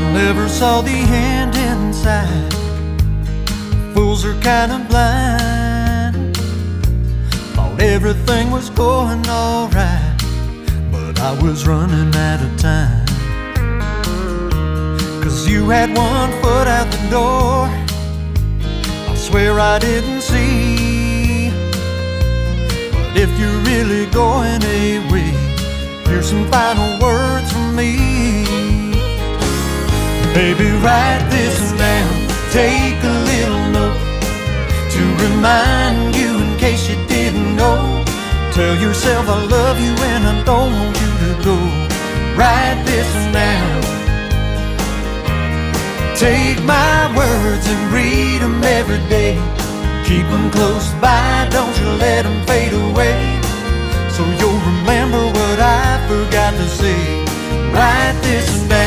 never saw the end in sight. Fools are kind of blind. Thought everything was going alright, but I was running out of time. 'Cause you had one foot out the door, I swear I didn't see. But if you're really going away, here's some final words from me. Baby, write this down, take a little note to remind you in case you didn't know. Tell yourself I love you and I don't want you to go. Write this down. Take my words and read them every day. Keep them close by, don't you let them fade away. So you'll remember what I forgot to say. Write this down.